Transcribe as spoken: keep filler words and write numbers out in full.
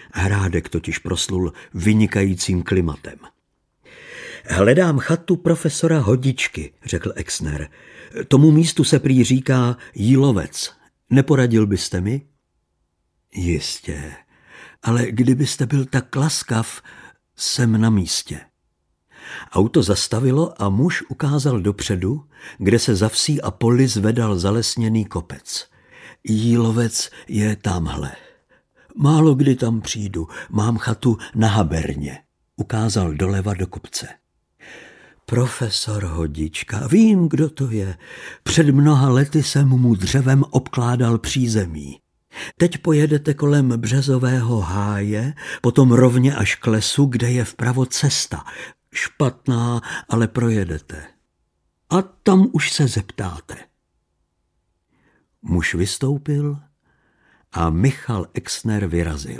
Hrádek totiž proslul vynikajícím klimatem. Hledám chatu profesora Hodičky, řekl Exner. Tomu místu se prý říká Jílovec. Neporadil byste mi? Jistě, ale kdybyste byl tak laskav, jsem na místě. Auto zastavilo a muž ukázal dopředu, kde se za vsí a poli zvedal zalesněný kopec. Jílovec je tamhle. Málo kdy tam přijdu, mám chatu na Haberně. Ukázal doleva do kopce. Profesor Hodička, vím, kdo to je. Před mnoha lety jsem mu dřevem obkládal přízemí. Teď pojedete kolem březového háje, potom rovně až k lesu, kde je vpravo cesta. Špatná, ale projedete. A tam už se zeptáte. Muž vystoupil a Michal Exner vyrazil.